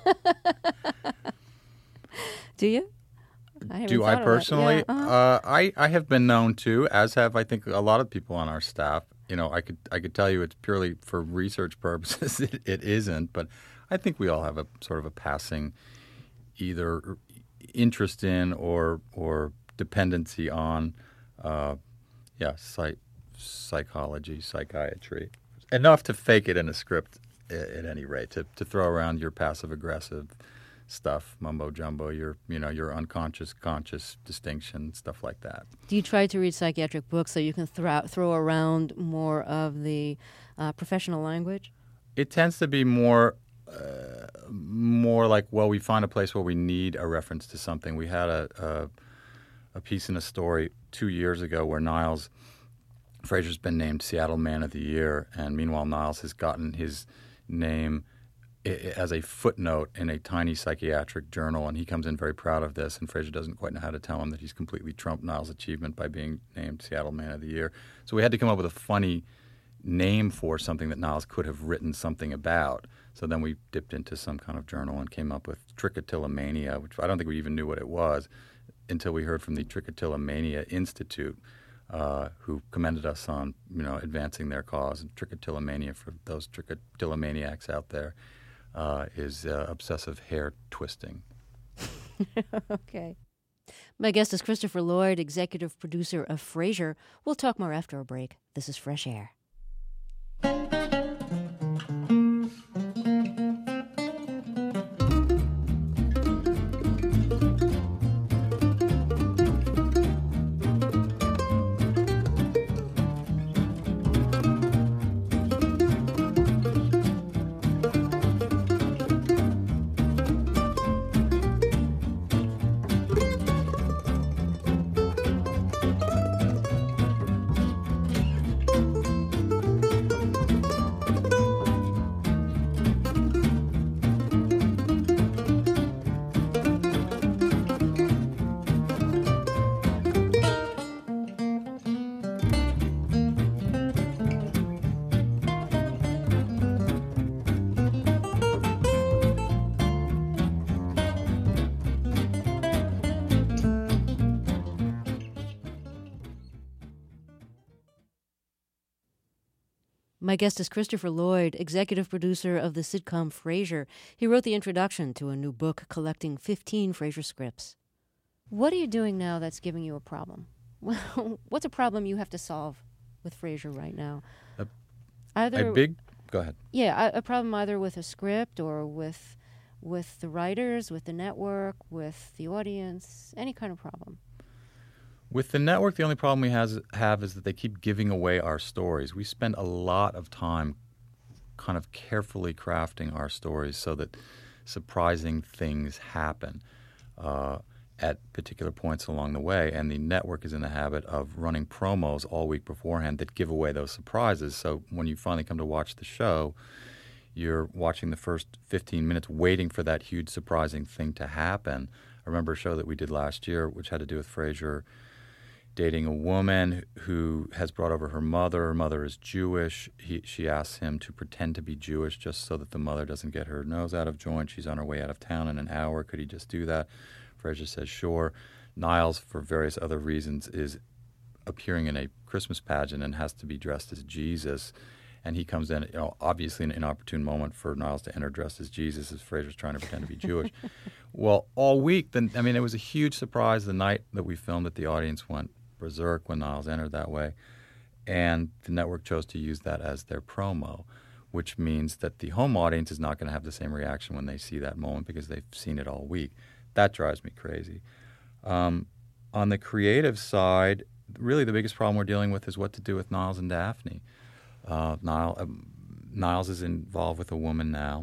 Do you? I Do I personally? Yeah, uh-huh. uh, I, I have been known to, as have I think a lot of people on our staff. You know, I could I could tell you it's purely for research purposes. it, it isn't, but I think we all have a sort of a passing either interest in or or dependency on. Uh, Yeah, psych, psychology, psychiatry. Enough to fake it in a script, at any rate, to, to throw around your passive-aggressive stuff, mumbo jumbo, your you know your unconscious conscious distinction, stuff like that. Do you try to read psychiatric books so you can throw throw around more of the uh, professional language? It tends to be more uh, more like, well, we find a place where we need a reference to something. We had a a, a piece in a story two years ago where Niles Fraser's been named Seattle Man of the Year, and meanwhile Niles has gotten his name as a footnote in a tiny psychiatric journal, and he comes in very proud of this, and Fraser doesn't quite know how to tell him that he's completely trumped Niles' achievement by being named Seattle Man of the Year. So we had to come up with a funny name for something that Niles could have written something about. So then we dipped into some kind of journal and came up with trichotillomania, which I don't think we even knew what it was until we heard from the Trichotillomania Institute, uh, who commended us on, you know, advancing their cause. And trichotillomania, for those trichotillomaniacs out there, Uh, is uh, obsessive hair twisting. Okay. My guest is Christopher Lloyd, executive producer of Frasier. We'll talk more after a break. This is Fresh Air. My guest is Christopher Lloyd, executive producer of the sitcom Frasier. He wrote the introduction to a new book collecting fifteen Frasier scripts. What are you doing now that's giving you a problem? Well, what's a problem you have to solve with Frasier right now? A, either a big... Go ahead. Yeah, a, a problem either with a script or with with the writers, with the network, with the audience, any kind of problem. With the network, the only problem we has, have is that they keep giving away our stories. We spend a lot of time kind of carefully crafting our stories so that surprising things happen uh, at particular points along the way. And the network is in the habit of running promos all week beforehand that give away those surprises. So when you finally come to watch the show, you're watching the first fifteen minutes waiting for that huge surprising thing to happen. I remember a show that we did last year which had to do with Frasier dating a woman who has brought over her mother. Her mother is Jewish. He, she asks him to pretend to be Jewish just so that the mother doesn't get her nose out of joint. She's on her way out of town in an hour. Could he just do that? Frasier says, sure. Niles, for various other reasons, is appearing in a Christmas pageant and has to be dressed as Jesus. And he comes in, you know, obviously an inopportune moment for Niles to enter dressed as Jesus as Frasier's trying to pretend to be Jewish. Well, all week, then, I mean, it was a huge surprise the night that we filmed it. The audience went berserk when Niles entered that way, and the network chose to use that as their promo, which means that the home audience is not going to have the same reaction when they see that moment because they've seen it all week. That drives me crazy. Um, on the creative side, really the biggest problem we're dealing with is what to do with Niles and Daphne. Uh, Niles, um, Niles is involved with a woman now.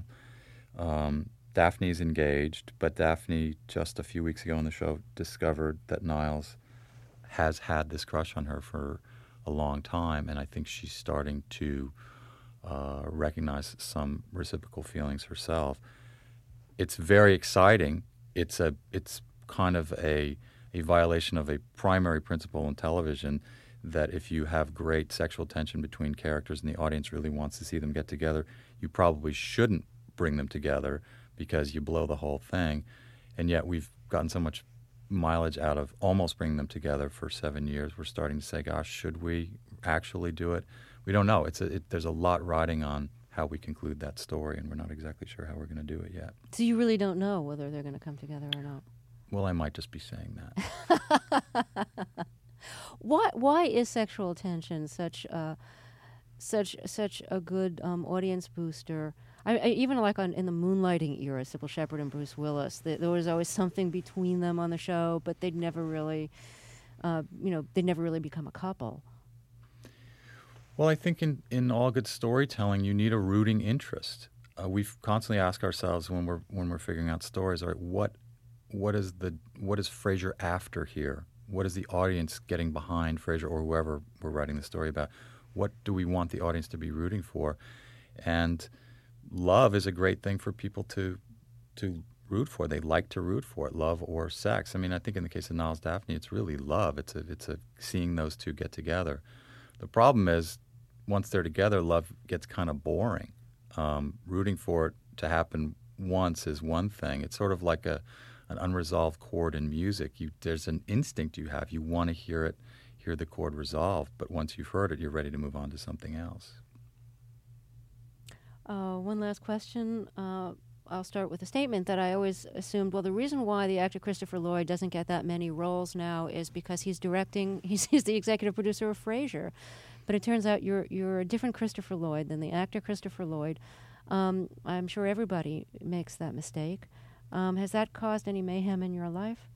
Um, Daphne is engaged, but Daphne just a few weeks ago on the show discovered that Niles has had this crush on her for a long time, and I think she's starting to uh, recognize some reciprocal feelings herself. It's very exciting. It's a it's kind of a a violation of a primary principle in television that if you have great sexual tension between characters and the audience really wants to see them get together, you probably shouldn't bring them together because you blow the whole thing. And yet we've gotten so much mileage out of almost bringing them together for seven years. We're starting to say, gosh, should we actually do it? We don't know. It's a, it, there's a lot riding on how we conclude that story, and we're not exactly sure how we're going to do it yet. So you really don't know whether they're going to come together or not? Well, I might just be saying that. Why why is sexual tension such a, such such a good um, audience booster? I, I, even like on in the Moonlighting era, Sybil Shepherd and Bruce Willis, th- there was always something between them on the show, but they'd never really, uh, you know, they'd never really become a couple. Well, I think in, in all good storytelling, you need a rooting interest. Uh, we constantly ask ourselves when we're when we're figuring out stories, all right, what what is the what is Frasier after here? What is the audience getting behind Frasier or whoever we're writing the story about? What do we want the audience to be rooting for? And love is a great thing for people to to root for. They like to root for it, love or sex. I mean, I think in the case of Niles Daphne, it's really love. It's a it's a seeing those two get together. The problem is, once they're together, love gets kind of boring. Um, rooting for it to happen once is one thing. It's sort of like a an unresolved chord in music. You, there's an instinct you have. You want to hear it, hear the chord resolved, but once you've heard it, you're ready to move on to something else. Uh, one last question. Uh, I'll start with a statement that I always assumed, well, the reason why the actor Christopher Lloyd doesn't get that many roles now is because he's directing, he's, he's the executive producer of Frasier. But it turns out you're you're a different Christopher Lloyd than the actor Christopher Lloyd. Um, I'm sure everybody makes that mistake. Um, has that caused any mayhem in your life?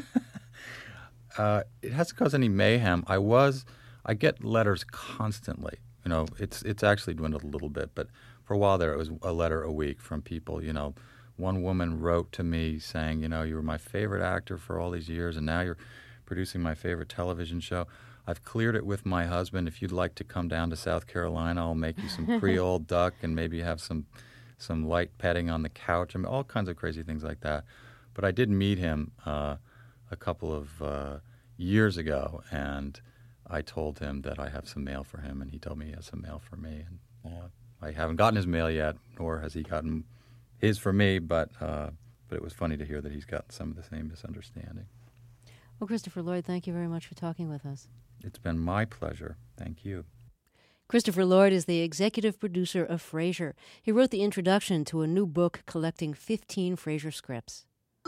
uh, it hasn't caused any mayhem. I was, I get letters constantly. You know, it's it's actually dwindled a little bit, but for a while there, it was a letter a week from people. You know, one woman wrote to me saying, you know, you were my favorite actor for all these years, and now you're producing my favorite television show. I've cleared it with my husband. If you'd like to come down to South Carolina, I'll make you some Creole duck and maybe have some some light petting on the couch. I mean, all kinds of crazy things like that. But I did meet him uh, a couple of uh, years ago, and I told him that I have some mail for him, and he told me he has some mail for me. And uh, I haven't gotten his mail yet, nor has he gotten his for me, but uh, but it was funny to hear that he's gotten some of the same misunderstanding. Well, Christopher Lloyd, thank you very much for talking with us. It's been my pleasure. Thank you. Christopher Lloyd is the executive producer of Frasier. He wrote the introduction to a new book collecting fifteen Frasier scripts.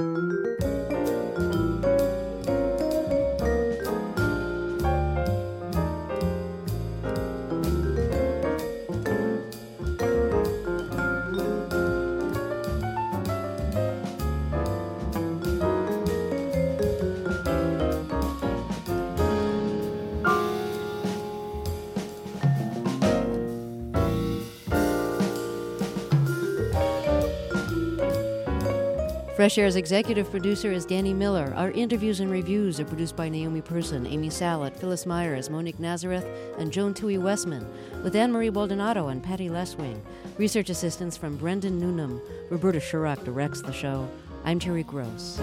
Fresh Air's executive producer is Danny Miller. Our interviews and reviews are produced by Naomi Person, Amy Salet, Phyllis Myers, Monique Nazareth, and Joan Tui Westman, with Anne-Marie Baldonado and Patty Leswing. Research assistance from Brendan Noonan. Roberta Shurak directs the show. I'm Terry Gross.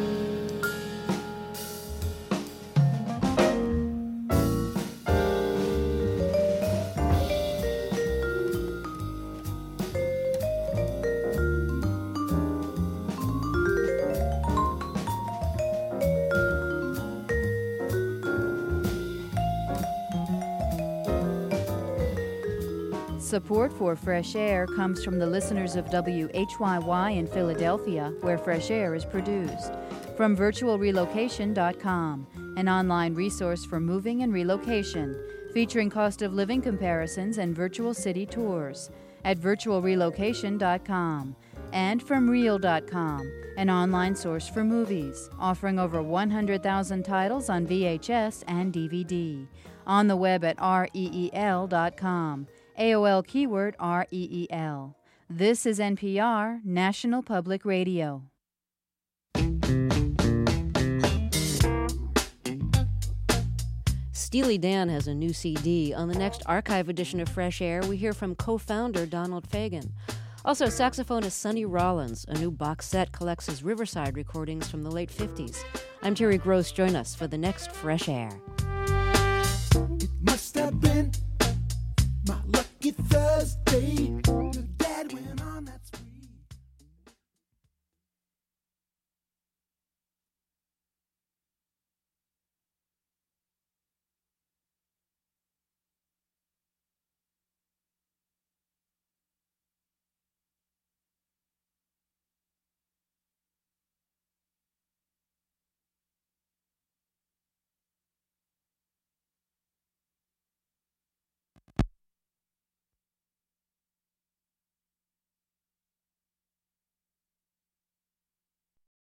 Support for Fresh Air comes from the listeners of W H Y Y in Philadelphia, where Fresh Air is produced. From virtual relocation dot com, an online resource for moving and relocation, featuring cost of living comparisons and virtual city tours at virtual relocation dot com. And from reel dot com, an online source for movies, offering over one hundred thousand titles on V H S and D V D. On the web at reel dot com. A O L keyword R E E L. This is N P R, National Public Radio. Steely Dan has a new C D. On the next archive edition of Fresh Air, we hear from co-founder Donald Fagen. Also, saxophonist Sonny Rollins. A new box set collects his Riverside recordings from the late fifties. I'm Terry Gross. Join us for the next Fresh Air. It must have been my lucky Thursday.